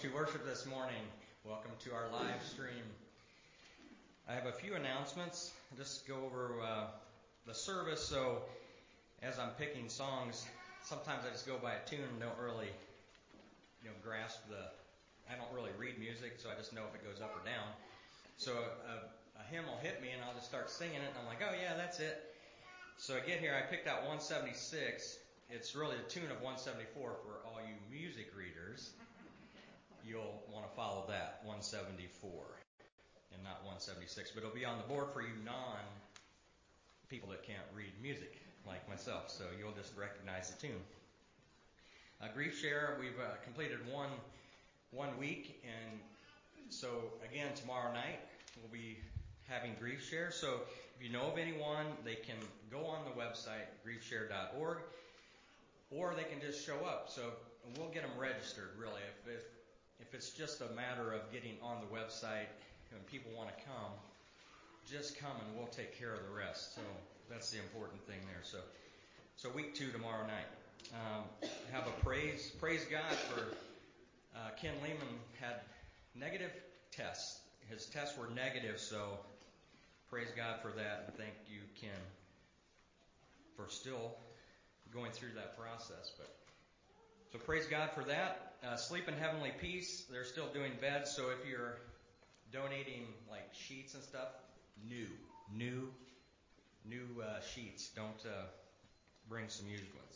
to worship this morning. Welcome to our live stream. I have a few announcements. I'll just go over the service. So as I'm picking songs, sometimes I just go by a tune and don't really, grasp I don't really read music, so I just know if it goes up or down. So a hymn will hit me and I'll just start singing it and I'm like, oh yeah, that's it. So I get here, I picked out 176. It's really the tune of 174 for all you music readers. You'll want to follow that, 174, and not 176. But it'll be on the board for you non-people that can't read music, like myself. So you'll just recognize the tune. Grief Share, we've completed one week. And so, again, tomorrow night we'll be having Grief Share. So if you know of anyone, they can go on the website, griefshare.org, or they can just show up. So we'll get them registered, really. If it's just a matter of getting on the website and people want to come, just come and we'll take care of the rest. So that's the important thing there. So week 2 tomorrow night. Have a praise God for Ken Lehman had negative tests. His tests were negative, so praise God for that, and thank you, Ken, for still going through that process. So praise God for that. Sleep in Heavenly Peace, they're still doing beds, so if you're donating like sheets and stuff, new sheets. Don't bring some used ones.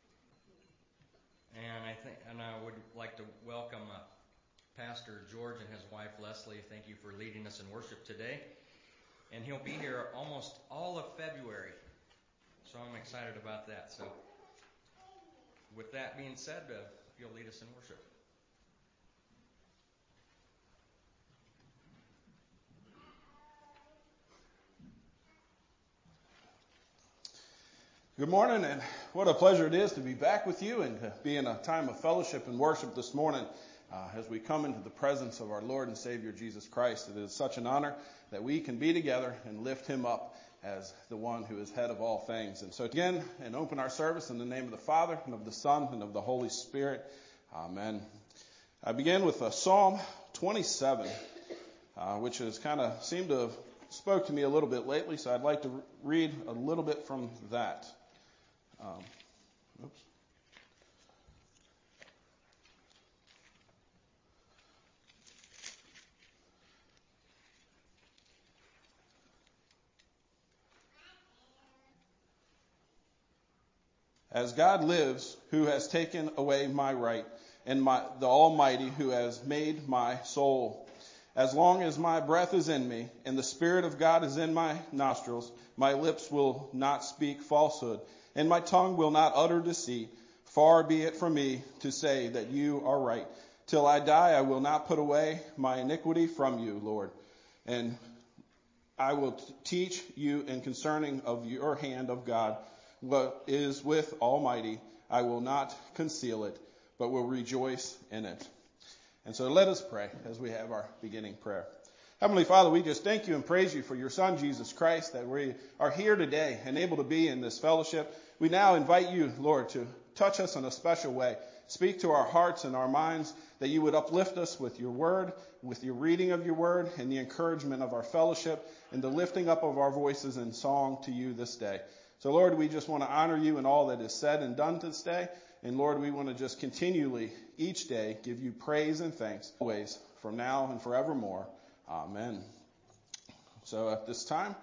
And I would like to welcome Pastor George and his wife Leslie. Thank you for leading us in worship today. And he'll be here almost all of February, so I'm excited about that. So with that being said, you'll lead us in worship. Good morning, and what a pleasure it is to be back with you and to be in a time of fellowship and worship this morning as we come into the presence of our Lord and Savior Jesus Christ. It is such an honor that we can be together and lift him up as the one who is head of all things. And so again, and open our service in the name of the Father, and of the Son, and of the Holy Spirit. Amen. I begin with Psalm 27, which has kind of seemed to have spoke to me a little bit lately, so I'd like to read a little bit from that. As God lives, who has taken away my right, and the Almighty who has made my soul. As long as my breath is in me, and the Spirit of God is in my nostrils, my lips will not speak falsehood, and my tongue will not utter deceit. Far be it from me to say that you are right. Till I die, I will not put away my iniquity from you, Lord. And I will teach you in concerning of your hand of God, what is with Almighty. I will not conceal it, but will rejoice in it. And so let us pray as we have our beginning prayer. Heavenly Father, we just thank you and praise you for your Son, Jesus Christ, that we are here today and able to be in this fellowship. We now invite you, Lord, to touch us in a special way. Speak to our hearts and our minds, that you would uplift us with your word, with your reading of your word, and the encouragement of our fellowship, and the lifting up of our voices in song to you this day. So, Lord, we just want to honor you in all that is said and done this day. And, Lord, we want to just continually, each day, give you praise and thanks, always, from now and forevermore. Amen. So at this time,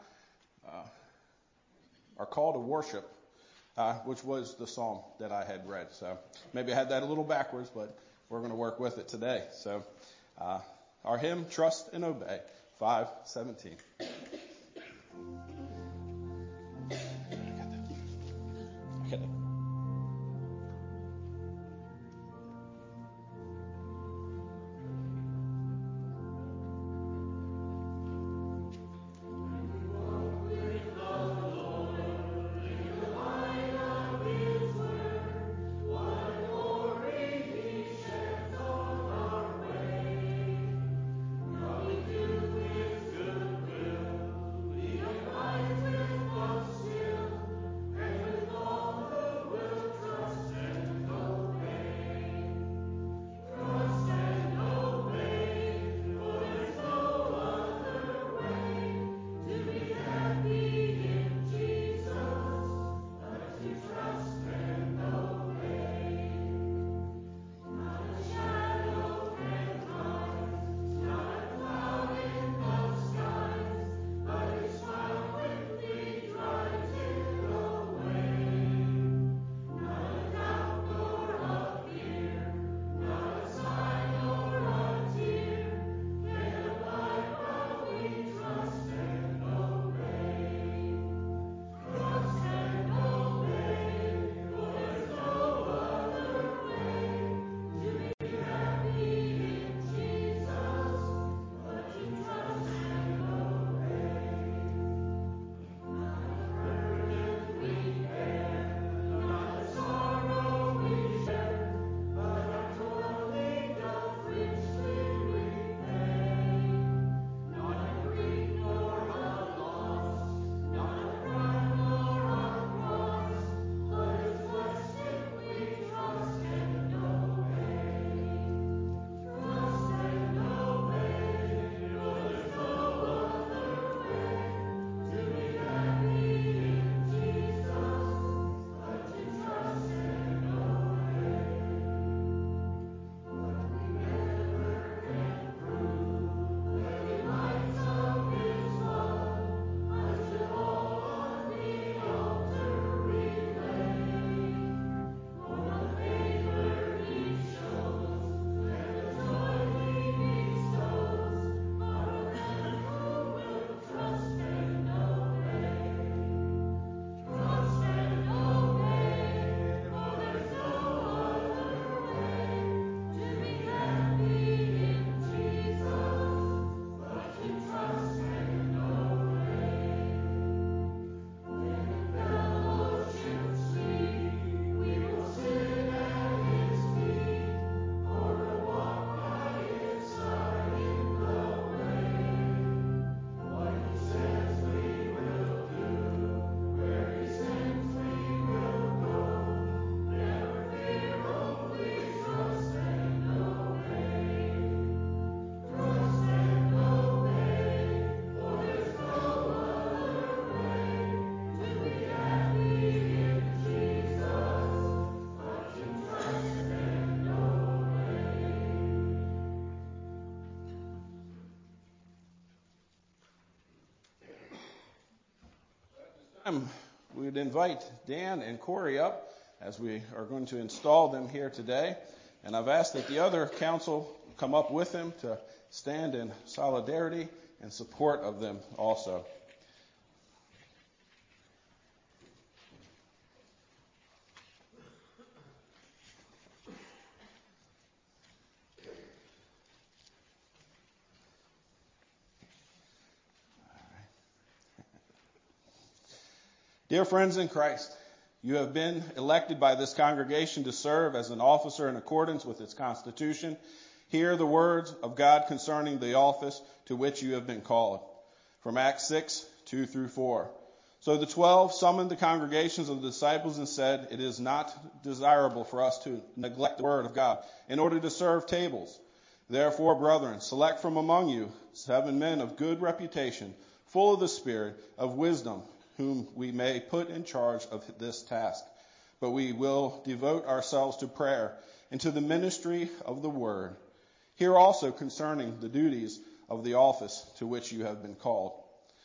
our call to worship, which was the psalm that I had read. So maybe I had that a little backwards, but we're going to work with it today. So our hymn, Trust and Obey, 5:17. Okay. We would invite Dan and Corey up as we are going to install them here today. And I've asked that the other council come up with them to stand in solidarity and support of them also. Dear friends in Christ, you have been elected by this congregation to serve as an officer in accordance with its constitution. Hear the words of God concerning the office to which you have been called. From Acts 6, 2 through 4. So the 12 summoned the congregations of the disciples and said, "It is not desirable for us to neglect the word of God in order to serve tables. Therefore, brethren, select from among you 7 men of good reputation, full of the Spirit of wisdom, whom we may put in charge of this task. But we will devote ourselves to prayer and to the ministry of the word. Hear also concerning the duties of the office to which you have been called.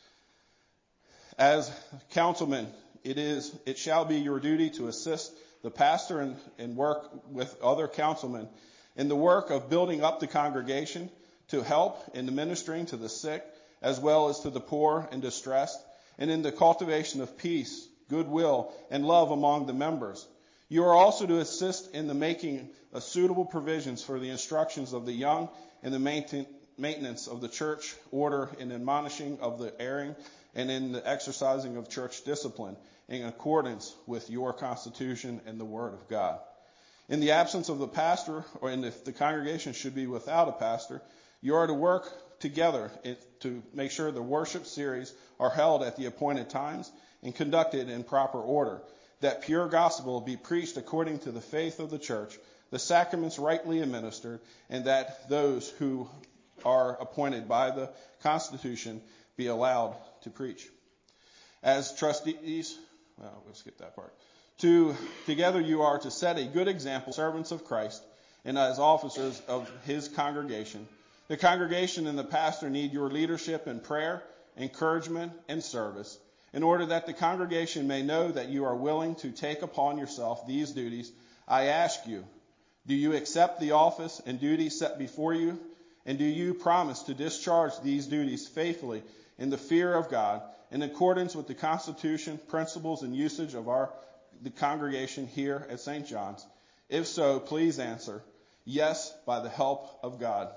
As councilmen, it shall be your duty to assist the pastor and work with other councilmen in the work of building up the congregation, to help in the ministering to the sick, as well as to the poor and distressed, and in the cultivation of peace, goodwill, and love among the members. You are also to assist in the making of suitable provisions for the instructions of the young and the maintenance of the church order, and admonishing of the erring, and in the exercising of church discipline in accordance with your constitution and the word of God. In the absence of the pastor, and if the congregation should be without a pastor, you are to work together to make sure the worship series are held at the appointed times and conducted in proper order, that pure gospel be preached according to the faith of the church, the sacraments rightly administered, and that those who are appointed by the Constitution be allowed to preach. As trustees, we'll skip that part. Together you are to set a good example, servants of Christ, and as officers of his congregation. The congregation and the pastor need your leadership in prayer, encouragement, and service, in order that the congregation may know that you are willing to take upon yourself these duties. I ask you, do you accept the office and duties set before you? And do you promise to discharge these duties faithfully in the fear of God, in accordance with the Constitution, principles, and usage of the congregation here at St. John's? If so, please answer, yes, by the help of God.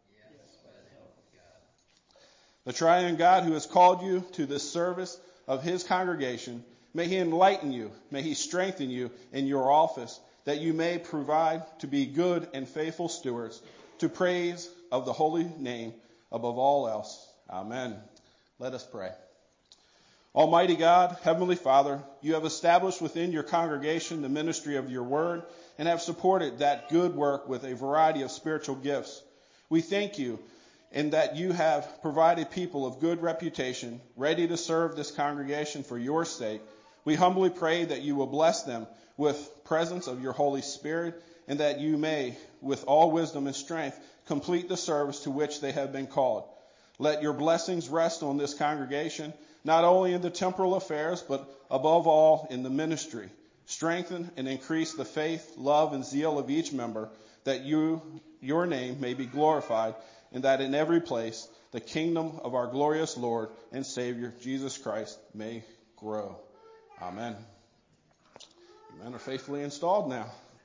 The triune God who has called you to this service of his congregation, may he enlighten you, may he strengthen you in your office, that you may provide to be good and faithful stewards, to praise of the holy name above all else. Amen. Let us pray. Almighty God, Heavenly Father, you have established within your congregation the ministry of your word and have supported that good work with a variety of spiritual gifts. We thank you in that you have provided people of good reputation, ready to serve this congregation for your sake. We humbly pray that you will bless them with presence of your Holy Spirit, and that you may, with all wisdom and strength, complete the service to which they have been called. Let your blessings rest on this congregation, not only in the temporal affairs, but above all in the ministry. Strengthen and increase the faith, love, and zeal of each member, that your name may be glorified, and that in every place the kingdom of our glorious Lord and Savior, Jesus Christ, may grow. Amen. You men are faithfully installed now.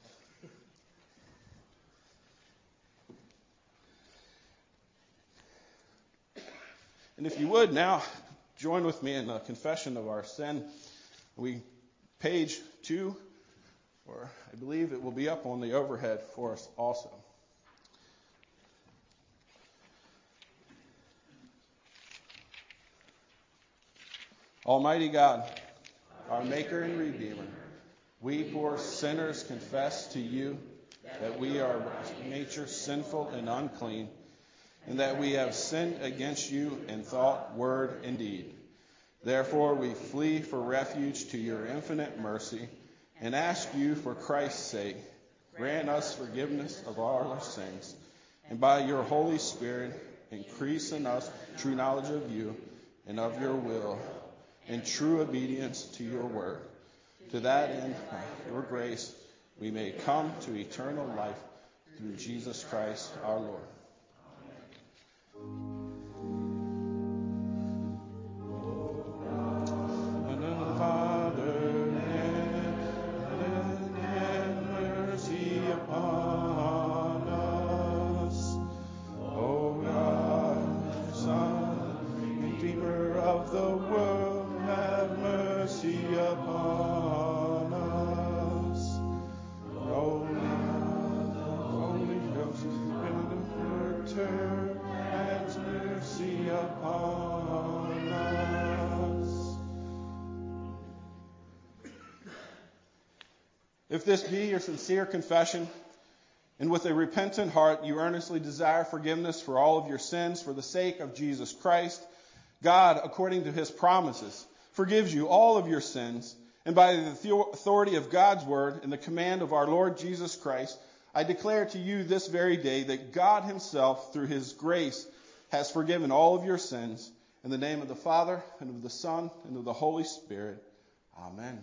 And if you would now join with me in a confession of our sin. Page 2, or I believe it will be up on the overhead for us also. Almighty God, our Maker and Redeemer, we poor sinners confess to you that we are by nature sinful and unclean, and that we have sinned against you in thought, word, and deed. Therefore we flee for refuge to your infinite mercy, and ask you for Christ's sake, grant us forgiveness of all our sins, and by your Holy Spirit increase in us true knowledge of you and of your will, in true obedience to your word. To that end, by your grace, we may come to eternal life through Jesus Christ our Lord. If this be your sincere confession, and with a repentant heart you earnestly desire forgiveness for all of your sins for the sake of Jesus Christ, God, according to his promises, forgives you all of your sins, and by the authority of God's word and the command of our Lord Jesus Christ, I declare to you this very day that God himself, through his grace, has forgiven all of your sins. In the name of the Father, and of the Son, and of the Holy Spirit. Amen.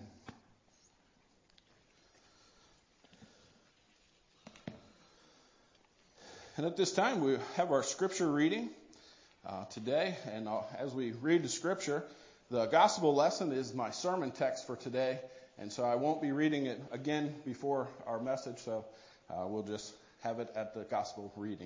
And at this time, we have our scripture reading today. And as we read the scripture, the gospel lesson is my sermon text for today. And so I won't be reading it again before our message. So we'll just have it at the gospel reading.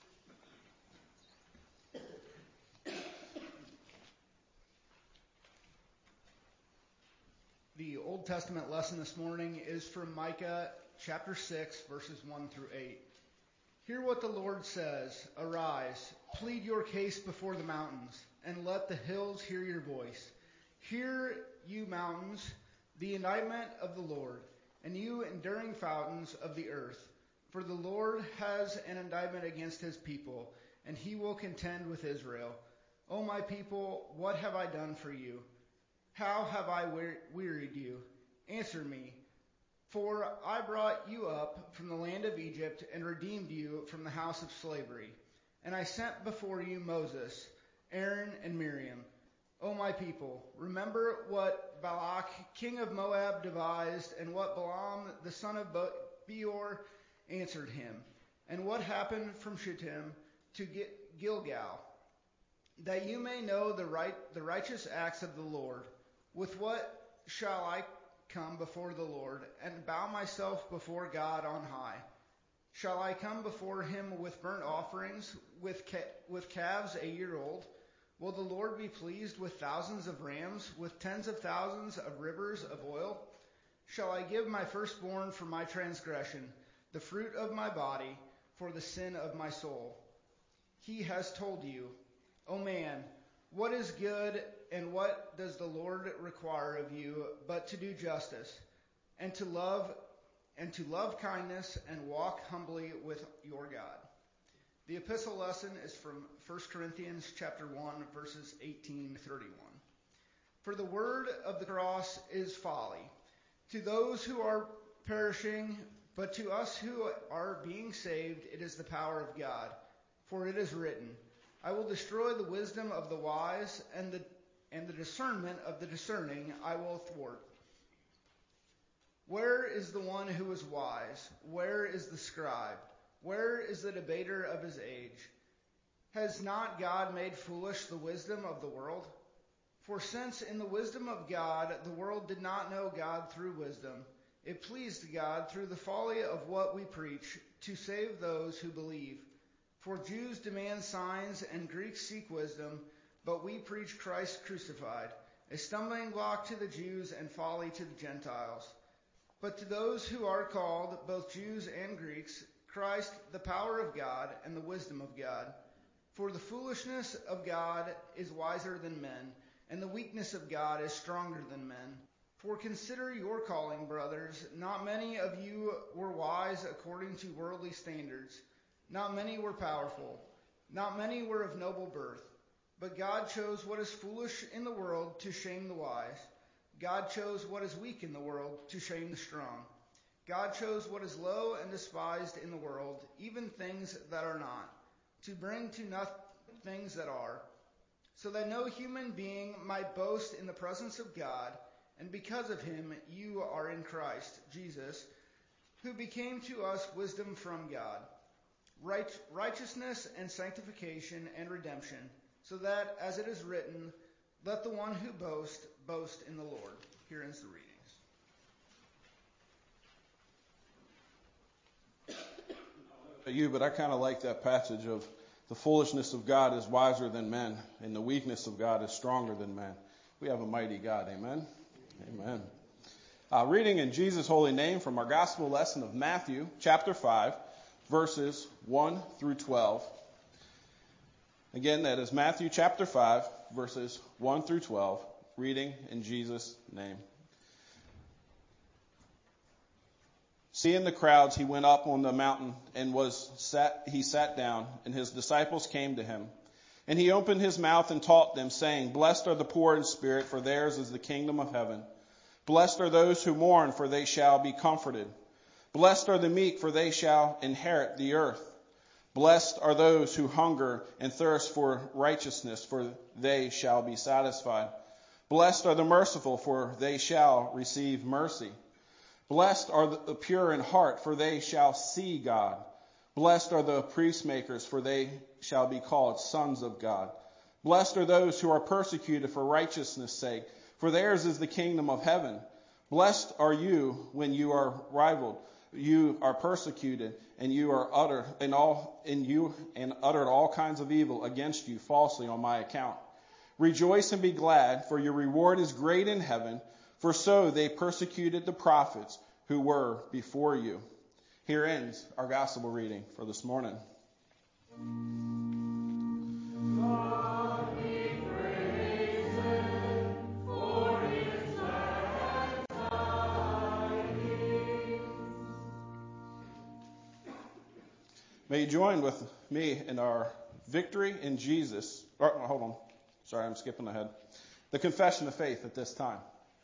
The Old Testament lesson this morning is from Micah chapter 6, verses 1 through 8. Hear what the Lord says. Arise, plead your case before the mountains, and let the hills hear your voice. Hear, you mountains, the indictment of the Lord, and you enduring fountains of the earth. For the Lord has an indictment against his people, and he will contend with Israel. O my people, what have I done for you? How have I wearied you? Answer me. For I brought you up from the land of Egypt and redeemed you from the house of slavery. And I sent before you Moses, Aaron, and Miriam. O my people, remember what Balak, king of Moab, devised, and what Balaam, the son of Beor, answered him, and what happened from Shittim to Gilgal, that you may know the righteous acts of the Lord. With what shall I come before the Lord, and bow myself before God on high? Shall I come before him with burnt offerings, with calves a year old? Will the Lord be pleased with thousands of rams, with tens of thousands of rivers of oil? Shall I give my firstborn for my transgression, the fruit of my body, for the sin of my soul? He has told you, O man, what is good, and what does the Lord require of you but to do justice, and to love kindness, and walk humbly with your God? The epistle lesson is from 1 Corinthians chapter 1, verses 18 to 31. For the word of the cross is folly to those who are perishing, but to us who are being saved it is the power of God. For it is written, I will destroy the wisdom of the wise, and the discernment of the discerning I will thwart. Where is the one who is wise? Where is the scribe? Where is the debater of his age? Has not God made foolish the wisdom of the world? For since in the wisdom of God the world did not know God through wisdom, it pleased God through the folly of what we preach to save those who believe. For Jews demand signs and Greeks seek wisdom, but we preach Christ crucified, a stumbling block to the Jews and folly to the Gentiles. But to those who are called, both Jews and Greeks, Christ, the power of God and the wisdom of God. For the foolishness of God is wiser than men, and the weakness of God is stronger than men. For consider your calling, brothers. Not many of you were wise according to worldly standards. Not many were powerful. Not many were of noble birth. But God chose what is foolish in the world to shame the wise. God chose what is weak in the world to shame the strong. God chose what is low and despised in the world, even things that are not, to bring to nothing things that are, so that no human being might boast in the presence of God, and because of him you are in Christ Jesus, who became to us wisdom from God, righteousness and sanctification and redemption, so that, as it is written, let the one who boasts boast in the Lord. Here ends the readings. But I kind of like that passage of the foolishness of God is wiser than men, and the weakness of God is stronger than men. We have a mighty God. Amen? Amen. Reading in Jesus' holy name from our gospel lesson of Matthew, chapter 5, verses 1 through 12. Again, that is Matthew chapter 5, verses 1 through 12, reading in Jesus' name. Seeing the crowds, he went up on the mountain and he sat down, and his disciples came to him. And he opened his mouth and taught them, saying, Blessed are the poor in spirit, for theirs is the kingdom of heaven. Blessed are those who mourn, for they shall be comforted. Blessed are the meek, for they shall inherit the earth. Blessed are those who hunger and thirst for righteousness, for they shall be satisfied. Blessed are the merciful, for they shall receive mercy. Blessed are the pure in heart, for they shall see God. Blessed are the peacemakers, for they shall be called sons of God. Blessed are those who are persecuted for righteousness' sake, for theirs is the kingdom of heaven. Blessed are you when you are rivaled, you are persecuted, and you are uttered all kinds of evil against you falsely on my account. Rejoice and be glad, for your reward is great in heaven. For so they persecuted the prophets who were before you. Here ends our gospel reading for this morning. God be praised for his satisfying. May you join with me in our victory in Jesus. Hold on. Sorry, I'm skipping ahead. The confession of faith at this time.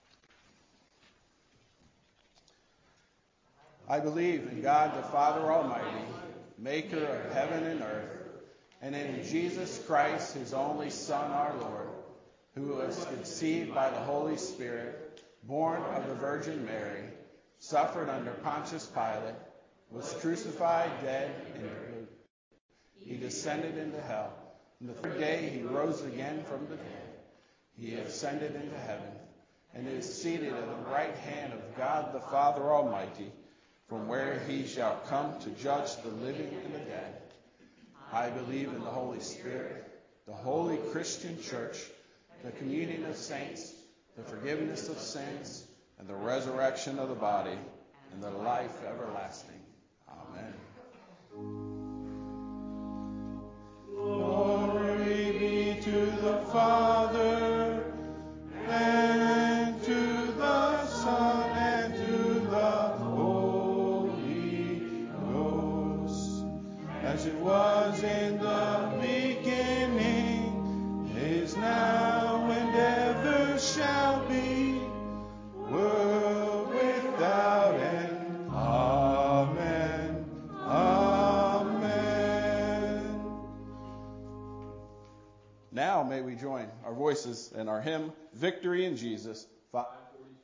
I believe in God the Father Almighty, maker of heaven and earth, and in Jesus Christ, his only Son, our Lord, who was conceived by the Holy Spirit, born of the Virgin Mary, suffered under Pontius Pilate, was crucified, dead, and buried. He descended into hell. And the third day he rose again from the dead. He ascended into heaven, and is seated at the right hand of God the Father Almighty, from where he shall come to judge the living and the dead. I believe in the Holy Spirit, the holy Christian church, the communion of saints, the forgiveness of sins, and the resurrection of the body, and the life everlasting. Amen. Glory be to the Father, and to the Son, and to the Holy Ghost, as it was in the beginning, is now, and ever shall be, world without end. Amen. Amen. Now may we join our voices in our hymn, Victory in Jesus, 542.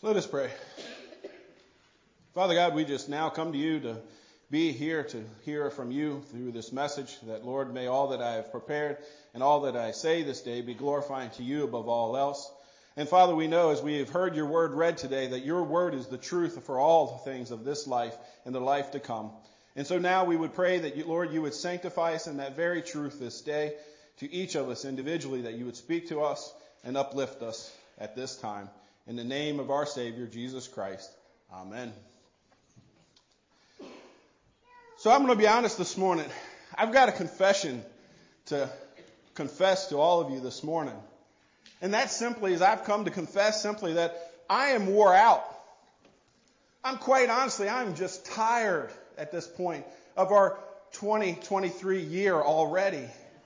Let us pray. Father God, we just now come to you to be here to hear from you through this message, that, Lord, may all that I have prepared and all that I say this day be glorifying to you above all else. And Father, we know as we have heard your word read today that your word is the truth for all the things of this life and the life to come. And so now we would pray that, Lord, you would sanctify us in that very truth this day to each of us individually, that you would speak to us and uplift us at this time. In the name of our Savior, Jesus Christ. Amen. So I'm going to be honest this morning. I've got a confession to confess to all of you this morning. And that simply is I've come to confess simply that I am wore out. I'm just tired at this point of our 2023 year already.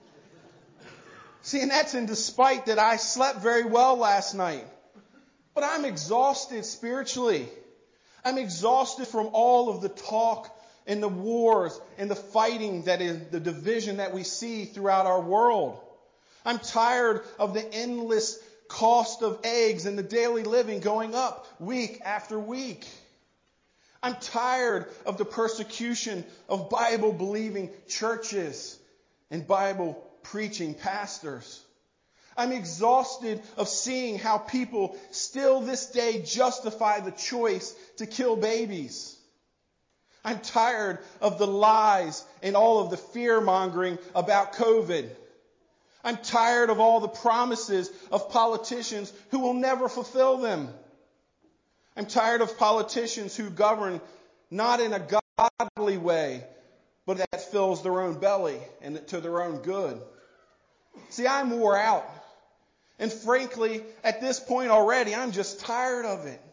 See, and that's in despite that I slept very well last night. But I'm exhausted spiritually. I'm exhausted from all of the talk and the wars and the fighting that is the division that we see throughout our world. I'm tired of the endless cost of eggs and the daily living going up week after week. I'm tired of the persecution of Bible-believing churches and Bible-preaching pastors. I'm exhausted of seeing how people still this day justify the choice to kill babies. I'm tired of the lies and all of the fear-mongering about COVID. I'm tired of all the promises of politicians who will never fulfill them. I'm tired of politicians who govern not in a godly way, but that fills their own belly and to their own good. See, I'm wore out. And frankly, at this point already, I'm just tired of it.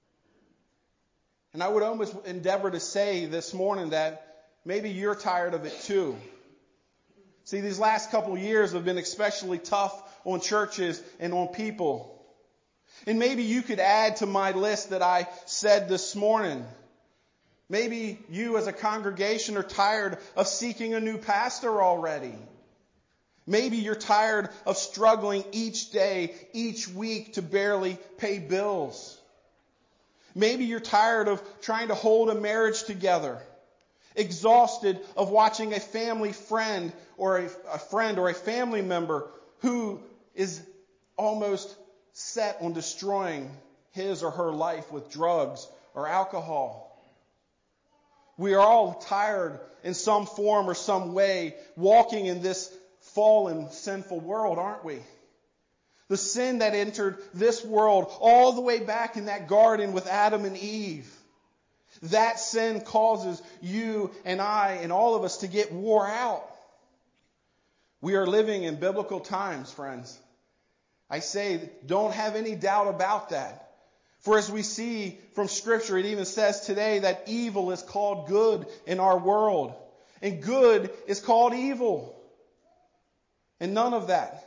And I would almost endeavor to say this morning that maybe you're tired of it too. See, these last couple of years have been especially tough on churches and on people. And maybe you could add to my list that I said this morning. Maybe you as a congregation are tired of seeking a new pastor already. Maybe you're tired of struggling each day, each week to barely pay bills. Maybe you're tired of trying to hold a marriage together. Exhausted of watching a family friend or a family member who is almost set on destroying his or her life with drugs or alcohol. We are all tired in some form or some way walking in this fallen, sinful world, aren't we? The sin that entered this world all the way back in that garden with Adam and Eve. That sin causes you and I and all of us to get wore out. We are living in biblical times, friends. I say, don't have any doubt about that. For as we see from Scripture, it even says today that evil is called good in our world. And good is called evil. And none of that.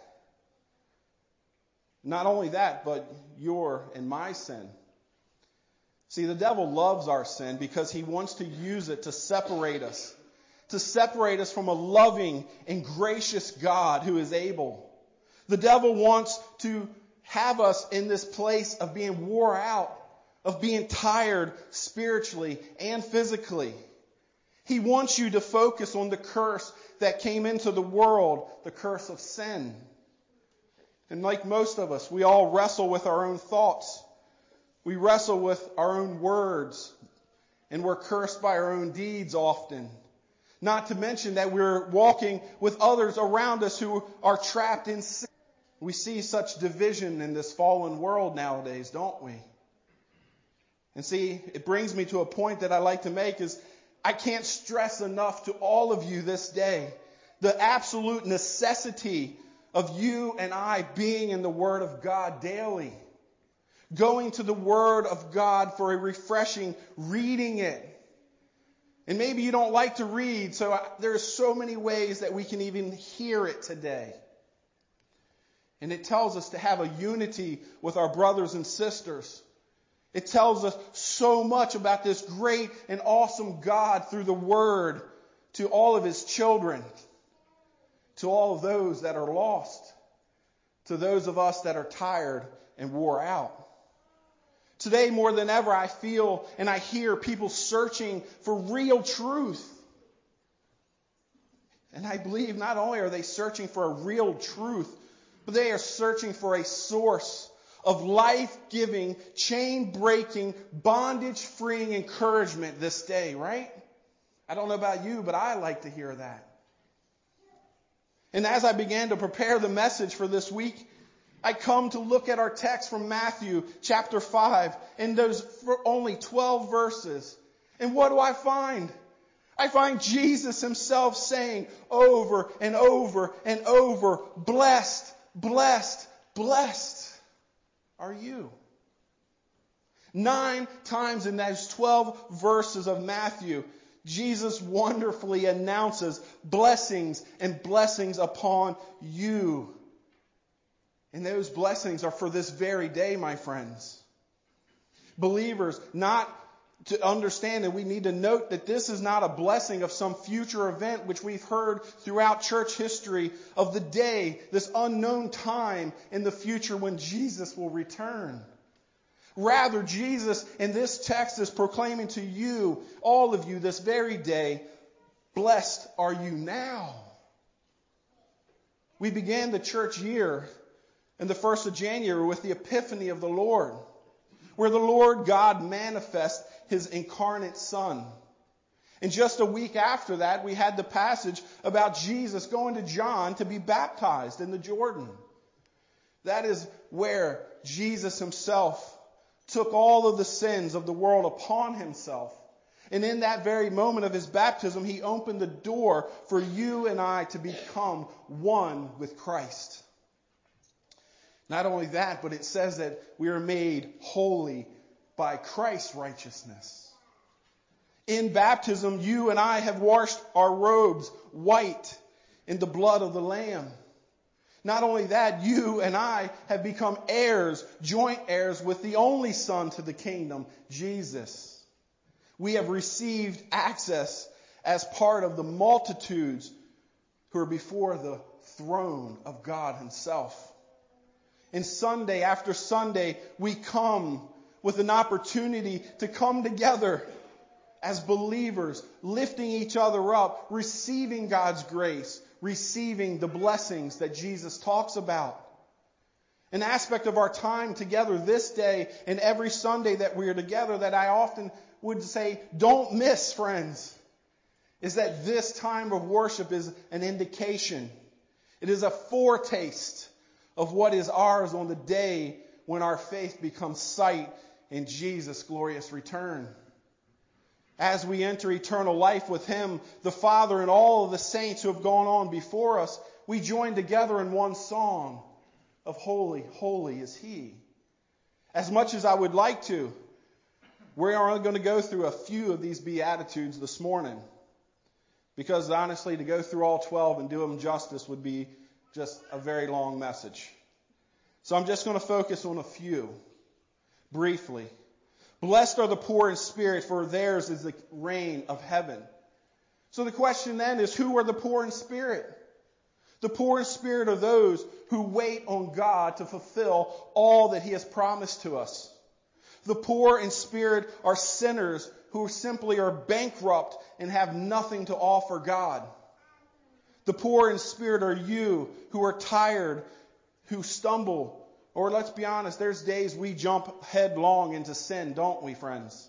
Not only that, but your and my sin. See, the devil loves our sin because he wants to use it to separate us. To separate us from a loving and gracious God who is able. The devil wants to have us in this place of being wore out, of being tired spiritually and physically. He wants you to focus on the curse that came into the world, the curse of sin. And like most of us, we all wrestle with our own thoughts. We wrestle with our own words. And we're cursed by our own deeds often. Not to mention that we're walking with others around us who are trapped in sin. We see such division in this fallen world nowadays, don't we? And see, it brings me to a point that I like to make is I can't stress enough to all of you this day the absolute necessity of you and I being in the Word of God daily. Going to the Word of God for a refreshing, reading it. And maybe you don't like to read, so there's so many ways that we can even hear it today. And it tells us to have a unity with our brothers and sisters. It tells us so much about this great and awesome God through the Word to all of His children. To all of those that are lost. To those of us that are tired and wore out. Today, more than ever, I feel and I hear people searching for real truth. And I believe not only are they searching for a real truth, but they are searching for a source of life-giving, chain-breaking, bondage-freeing encouragement this day, right? I don't know about you, but I like to hear that. And as I began to prepare the message for this week, I come to look at our text from Matthew chapter 5 and those only 12 verses. And what do I find? I find Jesus himself saying over and over and over, blessed, blessed, blessed are you. 9 times in those 12 verses of Matthew, Jesus wonderfully announces blessings and blessings upon you. And those blessings are for this very day, my friends. Believers, not to understand that we need to note that this is not a blessing of some future event which we've heard throughout church history of the day, this unknown time in the future when Jesus will return. Rather, Jesus in this text is proclaiming to you, all of you, this very day, blessed are you now. We began the church year in the 1st of January with the Epiphany of the Lord, where the Lord God manifests his incarnate Son. And just a week after that, we had the passage about Jesus going to John to be baptized in the Jordan. That is where Jesus himself took all of the sins of the world upon himself. And in that very moment of his baptism, he opened the door for you and I to become one with Christ. Not only that, but it says that we are made holy by Christ's righteousness. In baptism, you and I have washed our robes white in the blood of the Lamb. Not only that, you and I have become heirs, joint heirs with the only Son to the kingdom, Jesus. We have received access as part of the multitudes who are before the throne of God himself. And Sunday after Sunday, we come with an opportunity to come together as believers, lifting each other up, receiving God's grace, receiving the blessings that Jesus talks about. An aspect of our time together this day and every Sunday that we are together that I often would say, don't miss, friends, is that this time of worship is an indication. It is a foretaste of what is ours on the day when our faith becomes sight in Jesus' glorious return. As we enter eternal life with him, the Father, and all of the saints who have gone on before us, we join together in one song of Holy, Holy is He. As much as I would like to, we are only going to go through a few of these Beatitudes this morning. Because honestly, to go through all 12 and do them justice would be just a very long message. So I'm just going to focus on a few briefly. Blessed are the poor in spirit, for theirs is the reign of heaven. So the question then is, who are the poor in spirit? The poor in spirit are those who wait on God to fulfill all that he has promised to us. The poor in spirit are sinners who simply are bankrupt and have nothing to offer God. The poor in spirit are you who are tired, who stumble. Or let's be honest, there's days we jump headlong into sin, don't we, friends?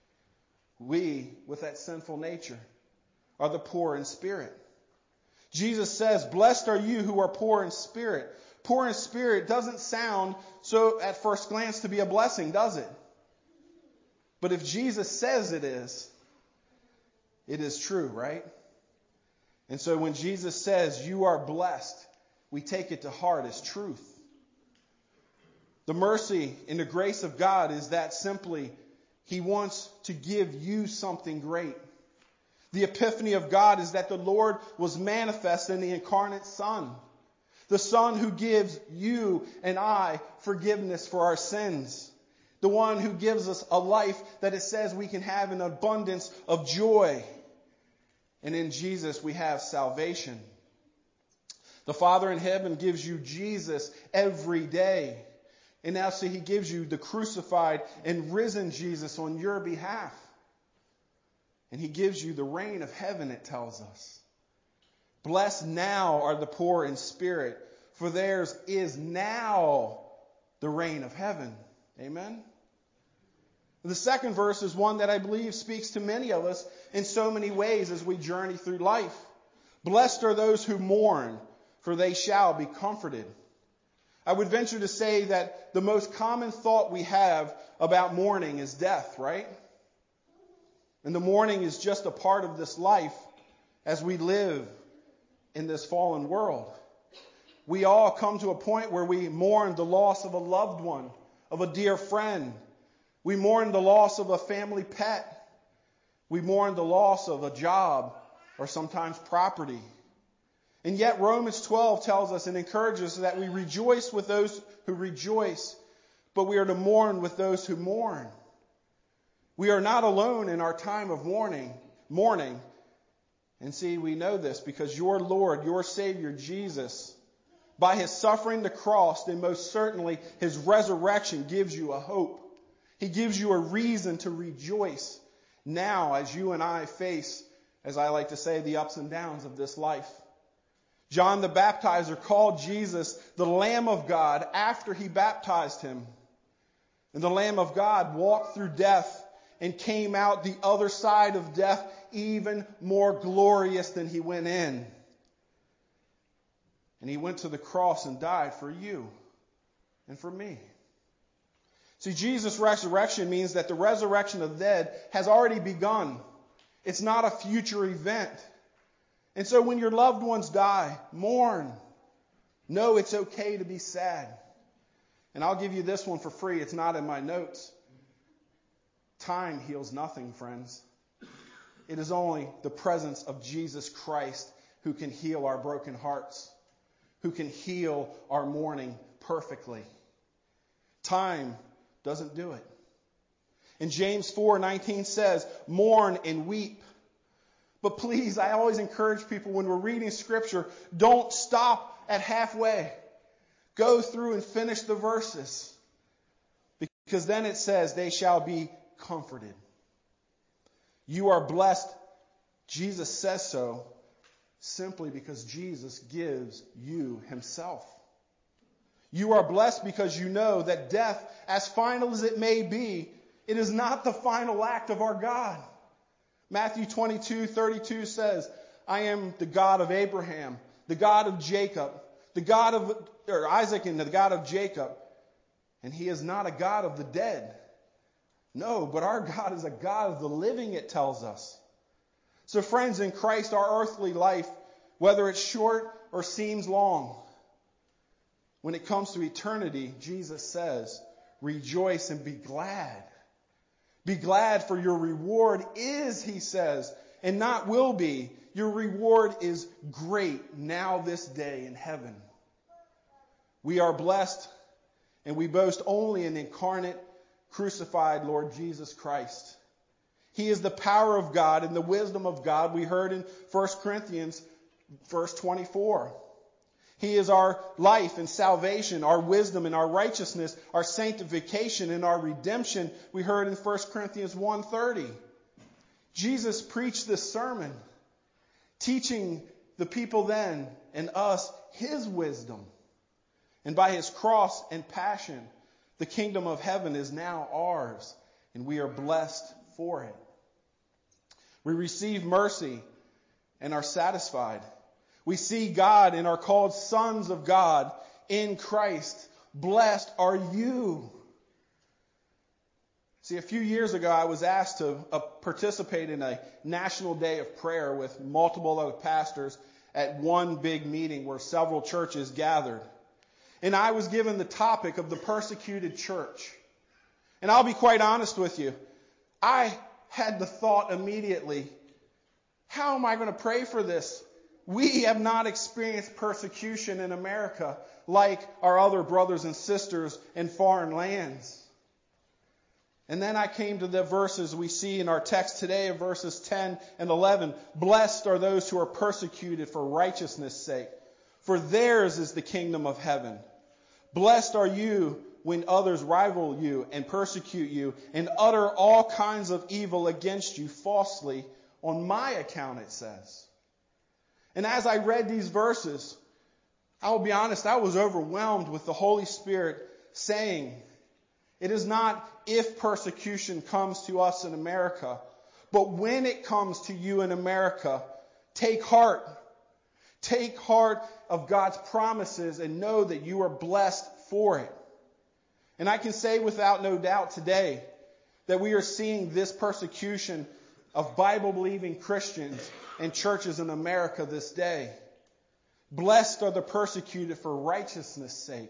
We, with that sinful nature, are the poor in spirit. Jesus says, blessed are you who are poor in spirit. Poor in spirit doesn't sound so at first glance to be a blessing, does it? But if Jesus says it is true, right? And so when Jesus says you are blessed, we take it to heart as truth. The mercy and the grace of God is that simply he wants to give you something great. The epiphany of God is that the Lord was manifest in the incarnate Son. The Son who gives you and I forgiveness for our sins. The one who gives us a life that it says we can have an abundance of joy. And in Jesus we have salvation. The Father in heaven gives you Jesus every day. And now see, he gives you the crucified and risen Jesus on your behalf. And he gives you the reign of heaven, it tells us. Blessed now are the poor in spirit, for theirs is now the reign of heaven. Amen? The second verse is one that I believe speaks to many of us in so many ways as we journey through life. Blessed are those who mourn, for they shall be comforted. I would venture to say that the most common thought we have about mourning is death, right? And the mourning is just a part of this life as we live in this fallen world. We all come to a point where we mourn the loss of a loved one, of a dear friend. We mourn the loss of a family pet. We mourn the loss of a job or sometimes property. And yet Romans 12 tells us and encourages us that we rejoice with those who rejoice, but we are to mourn with those who mourn. We are not alone in our time of mourning. And see, we know this because your Lord, your Savior, Jesus, by his suffering the cross and most certainly his resurrection gives you a hope. He gives you a reason to rejoice now as you and I face, as I like to say, the ups and downs of this life. John the Baptizer called Jesus the Lamb of God after he baptized him. And the Lamb of God walked through death and came out the other side of death even more glorious than he went in. And he went to the cross and died for you and for me. See, Jesus' resurrection means that the resurrection of the dead has already begun. It's not a future event. And so when your loved ones die, mourn. Know it's okay to be sad. And I'll give you this one for free. It's not in my notes. Time heals nothing, friends. It is only the presence of Jesus Christ who can heal our broken hearts, who can heal our mourning perfectly. Time doesn't do it. And James 4:19 says, mourn and weep. But please, I always encourage people when we're reading Scripture, don't stop at halfway. Go through and finish the verses. Because then it says, they shall be comforted. You are blessed. Jesus says so simply because Jesus gives you himself. You are blessed because you know that death, as final as it may be, it is not the final act of our God. Matthew 22:32 says, I am the God of Abraham, the God of Jacob, the God of Isaac and the God of Jacob. And he is not a God of the dead. No, but our God is a God of the living, it tells us. So friends, in Christ, our earthly life, whether it's short or seems long, when it comes to eternity, Jesus says, rejoice and be glad. Be glad, for your reward is, he says, and not will be. Your reward is great now this day in heaven. We are blessed, and we boast only in the incarnate, crucified Lord Jesus Christ. He is the power of God and the wisdom of God. We heard in 1 Corinthians verse 24. He is our life and salvation, our wisdom and our righteousness, our sanctification and our redemption. We heard in 1 Corinthians 1:30. Jesus preached this sermon, teaching the people then and us his wisdom. And by his cross and passion, the kingdom of heaven is now ours, and we are blessed for it. We receive mercy and are satisfied. We see God and are called sons of God in Christ. Blessed are you. See, a few years ago, I was asked to participate in a national day of prayer with multiple other pastors at one big meeting where several churches gathered. And I was given the topic of the persecuted church. And I'll be quite honest with you. I had the thought immediately, how am I going to pray for this? We have not experienced persecution in America like our other brothers and sisters in foreign lands. And then I came to the verses we see in our text today, verses 10 and 11. Blessed are those who are persecuted for righteousness' sake, for theirs is the kingdom of heaven. Blessed are you when others rival you and persecute you and utter all kinds of evil against you falsely on my account, it says. And as I read these verses, I will be honest, I was overwhelmed with the Holy Spirit saying, it is not if persecution comes to us in America, but when it comes to you in America, take heart. Take heart of God's promises and know that you are blessed for it. And I can say without no doubt today that we are seeing this persecution of Bible-believing Christians and churches in America this day. Blessed are the persecuted for righteousness' sake.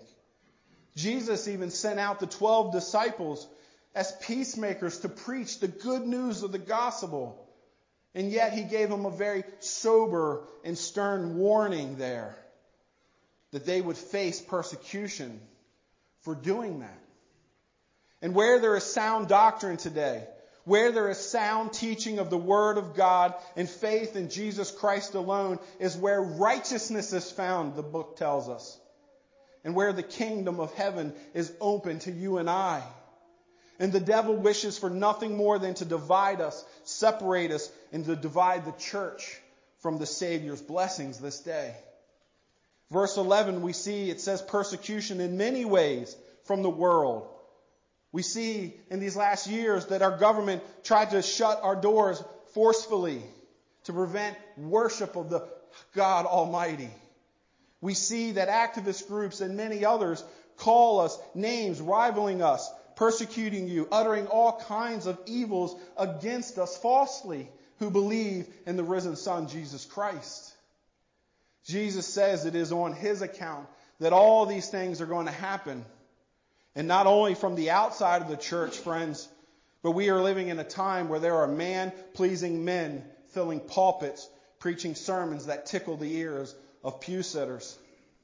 Jesus even sent out the 12 disciples as peacemakers to preach the good news of the gospel. And yet he gave them a very sober and stern warning there that they would face persecution for doing that. And where there is sound doctrine today, where there is sound teaching of the Word of God and faith in Jesus Christ alone, is where righteousness is found, the book tells us. And where the kingdom of heaven is open to you and I. And the devil wishes for nothing more than to divide us, separate us, and to divide the church from the Savior's blessings this day. Verse 11, we see it says persecution in many ways from the world. We see in these last years that our government tried to shut our doors forcefully to prevent worship of the God Almighty. We see that activist groups and many others call us names rivaling us, persecuting you, uttering all kinds of evils against us falsely who believe in the risen Son, Jesus Christ. Jesus says it is on His account that all these things are going to happen. And not only from the outside of the church, friends, but we are living in a time where there are man-pleasing men filling pulpits, preaching sermons that tickle the ears of pew sitters.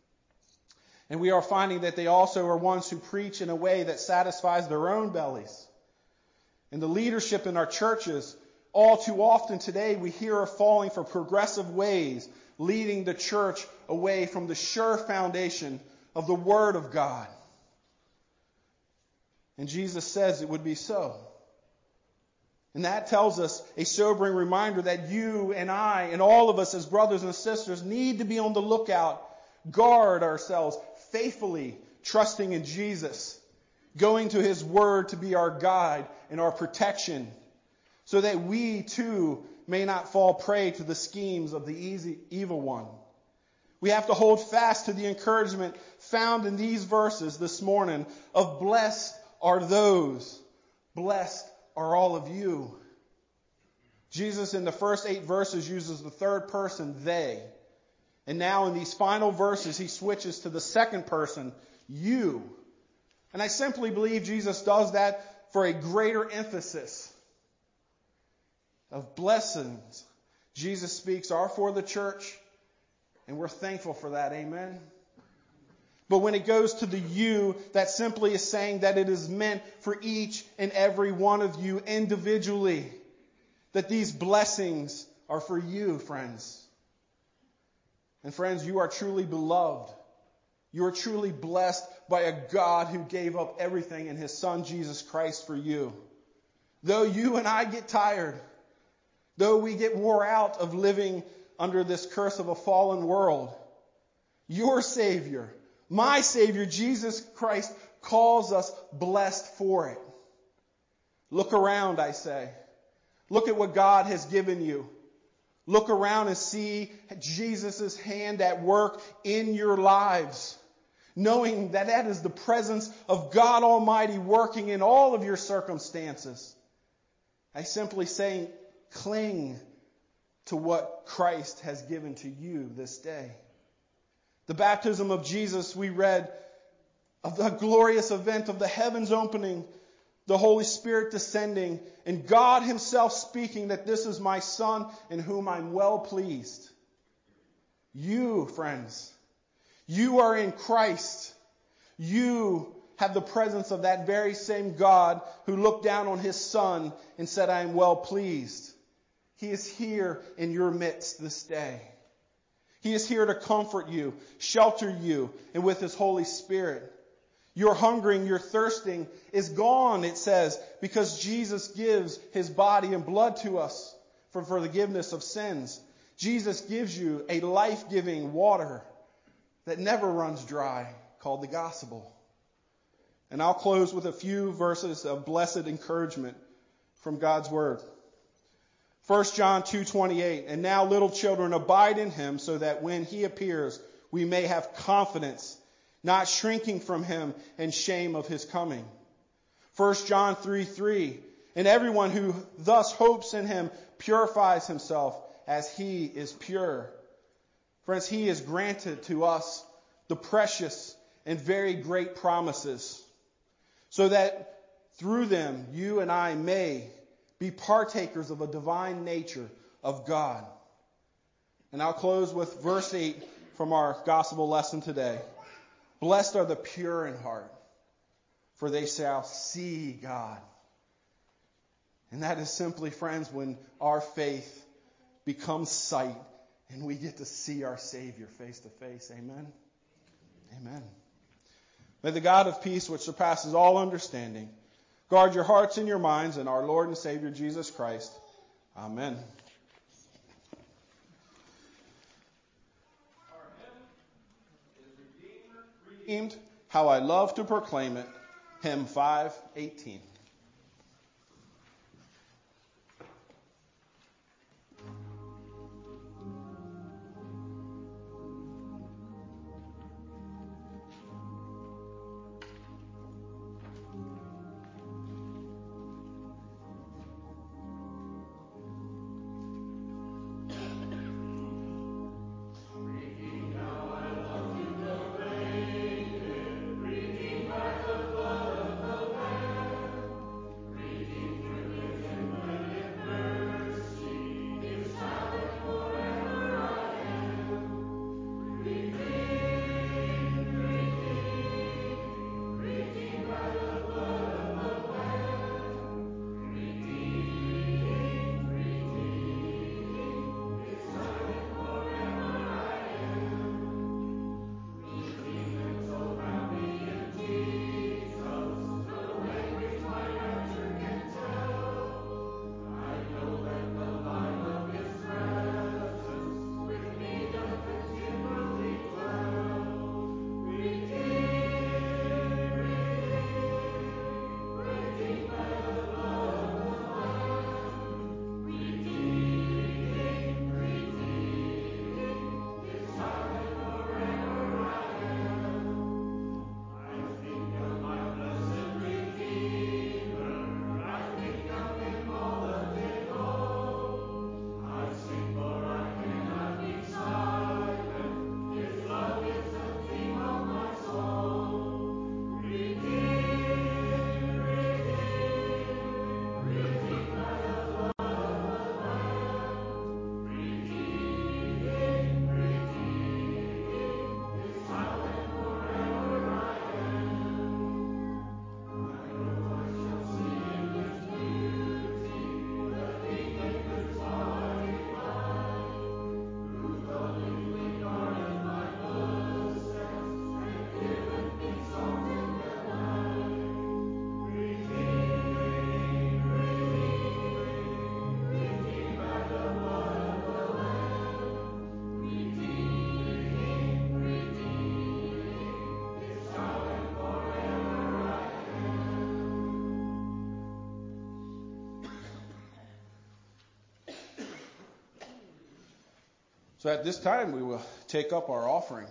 And we are finding that they also are ones who preach in a way that satisfies their own bellies. And the leadership in our churches, all too often today, we hear are falling for progressive ways, leading the church away from the sure foundation of the Word of God. And Jesus says it would be so. And that tells us a sobering reminder that you and I and all of us as brothers and sisters need to be on the lookout, guard ourselves faithfully, trusting in Jesus, going to His Word to be our guide and our protection, so that we too may not fall prey to the schemes of the evil one. We have to hold fast to the encouragement found in these verses this morning of blessed are those, blessed are all of you. Jesus in the first 8 verses uses the third person, they. And now in these final verses, He switches to the second person, you. And I simply believe Jesus does that for a greater emphasis of blessings. Jesus speaks are for the church, and we're thankful for that. Amen. But when it goes to the you, that simply is saying that it is meant for each and every one of you individually. That these blessings are for you, friends. And friends, you are truly beloved. You are truly blessed by a God who gave up everything in His Son, Jesus Christ, for you. Though you and I get tired, though we get wore out of living under this curse of a fallen world, your Savior, my Savior, Jesus Christ, calls us blessed for it. Look around, I say. Look at what God has given you. Look around and see Jesus' hand at work in your lives, knowing that that is the presence of God Almighty working in all of your circumstances. I simply say, cling to what Christ has given to you this day. The baptism of Jesus, we read of the glorious event of the heavens opening, the Holy Spirit descending, and God Himself speaking that this is my Son in whom I'm well pleased. You, friends, you are in Christ. You have the presence of that very same God who looked down on His Son and said, I am well pleased. He is here in your midst this day. He is here to comfort you, shelter you, and with His Holy Spirit. Your hungering, your thirsting is gone, it says, because Jesus gives his body and blood to us for forgiveness of sins. Jesus gives you a life-giving water that never runs dry, called the gospel. And I'll close with a few verses of blessed encouragement from God's word. 1 John 2:28, and now little children, abide in him, so that when he appears, we may have confidence, not shrinking from him in shame of his coming. 1 John 3:3, and everyone who thus hopes in him purifies himself as he is pure. Friends, he has granted to us the precious and very great promises, so that through them you and I may be partakers of a divine nature of God. And I'll close with verse 8 from our gospel lesson today. Blessed are the pure in heart, for they shall see God. And that is simply, friends, when our faith becomes sight and we get to see our Savior face to face. Amen? Amen. May the God of peace, which surpasses all understanding, guard your hearts and your minds in our Lord and Savior Jesus Christ. Amen. Our hymn is Redeemed, How I Love to Proclaim It, hymn 518. So at this time, we will take up our offering.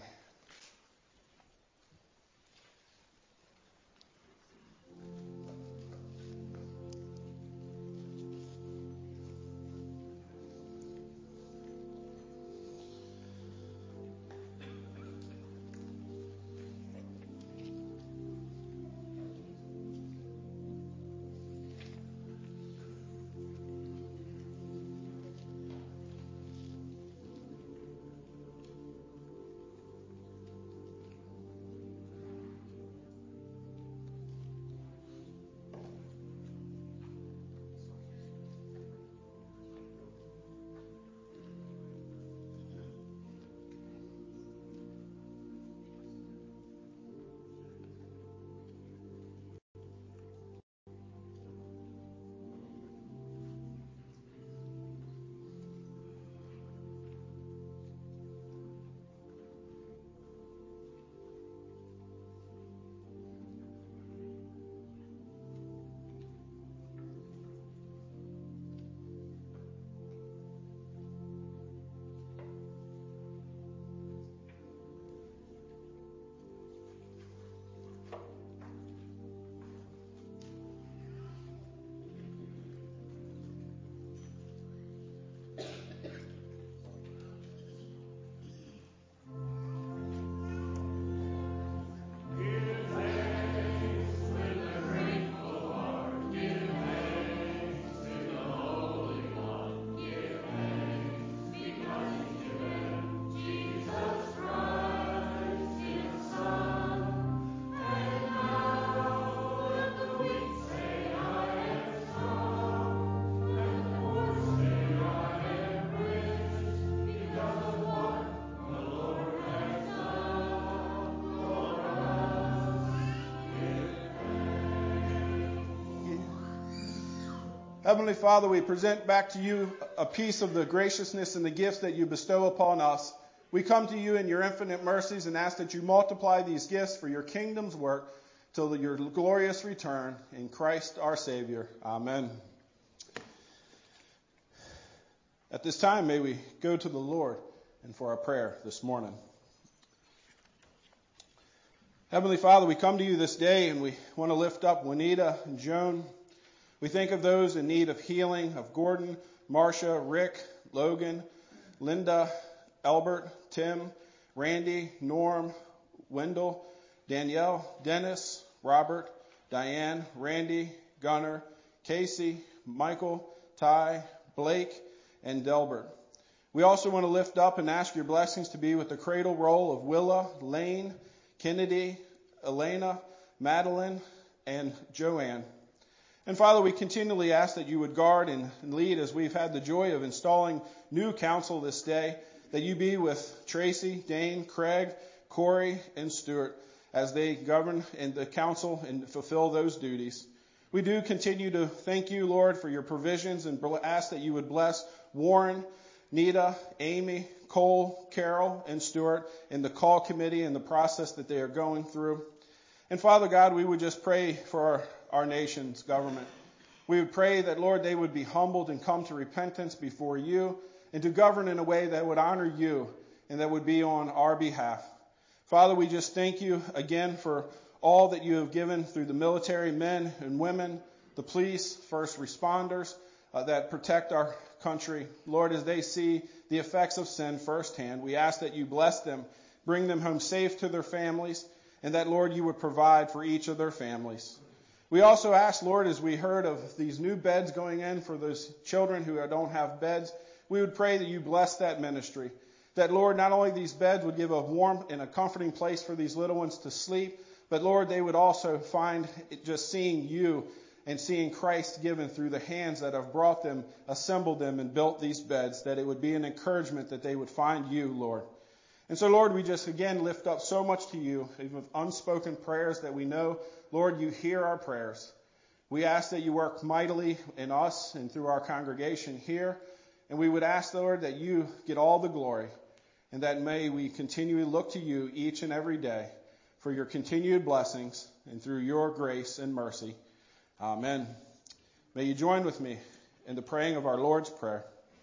Heavenly Father, we present back to you a piece of the graciousness and the gifts that you bestow upon us. We come to you in your infinite mercies and ask that you multiply these gifts for your kingdom's work till your glorious return. In Christ our Savior. Amen. At this time, may we go to the Lord and for our prayer this morning. Heavenly Father, we come to you this day and we want to lift up Juanita and Joan. We think of those in need of healing, of Gordon, Marcia, Rick, Logan, Linda, Albert, Tim, Randy, Norm, Wendell, Danielle, Dennis, Robert, Diane, Randy, Gunnar, Casey, Michael, Ty, Blake, and Delbert. We also want to lift up and ask your blessings to be with the cradle roll of Willa, Lane, Kennedy, Elena, Madeline, and Joanne. And Father, we continually ask that you would guard and lead as we've had the joy of installing new council this day, that you be with Tracy, Dane, Craig, Corey, and Stuart as they govern in the council and fulfill those duties. We do continue to thank you, Lord, for your provisions and ask that you would bless Warren, Nita, Amy, Cole, Carol, and Stuart in the call committee and the process that they are going through. And Father God, we would just pray for our nation's government. We would pray that, Lord, they would be humbled and come to repentance before you and to govern in a way that would honor you and that would be on our behalf. Father, we just thank you again for all that you have given through the military men and women, the police, first responders that protect our country. Lord, as they see the effects of sin firsthand, we ask that you bless them, bring them home safe to their families, and that, Lord, you would provide for each of their families. We also ask, Lord, as we heard of these new beds going in for those children who don't have beds, we would pray that you bless that ministry. That, Lord, not only these beds would give a warm and a comforting place for these little ones to sleep, but, Lord, they would also find just seeing you and seeing Christ given through the hands that have brought them, assembled them, and built these beds, that it would be an encouragement that they would find you, Lord. And so, Lord, we just again lift up so much to you, even with unspoken prayers that we know, Lord, you hear our prayers. We ask that you work mightily in us and through our congregation here. And we would ask, Lord, that you get all the glory, and that may we continually look to you each and every day for your continued blessings and through your grace and mercy. Amen. May you join with me in the praying of our Lord's Prayer.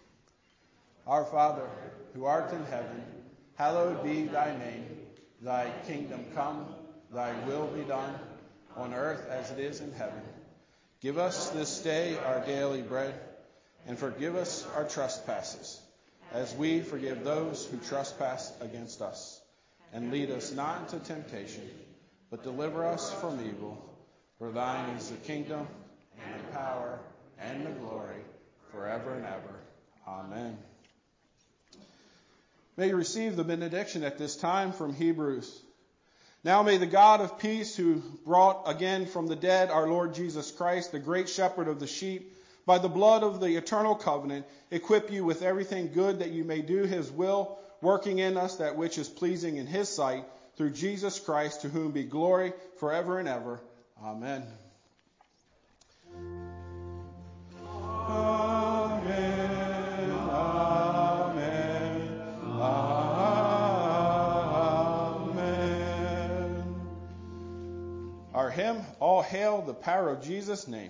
Our Father, who art in heaven, hallowed be thy name. Thy kingdom come, thy will be done, on earth as it is in heaven. Give us this day our daily bread, and forgive us our trespasses, as we forgive those who trespass against us. And lead us not into temptation, but deliver us from evil. For thine is the kingdom, and the power, and the glory, forever and ever. Amen. May you receive the benediction at this time from Hebrews. Now may the God of peace, who brought again from the dead our Lord Jesus Christ, the great shepherd of the sheep, by the blood of the eternal covenant, equip you with everything good that you may do his will, working in us that which is pleasing in his sight, through Jesus Christ, to whom be glory forever and ever. Amen. Amen. Amen. Amen. Our hymn, All Hail the Power of Jesus' Name.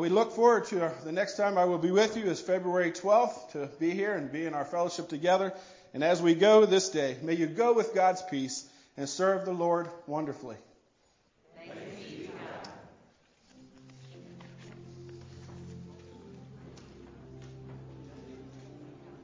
we look forward to the next time I will be with you is February 12th to be here and be in our fellowship together. And as we go this day, may you go with God's peace and serve the Lord wonderfully.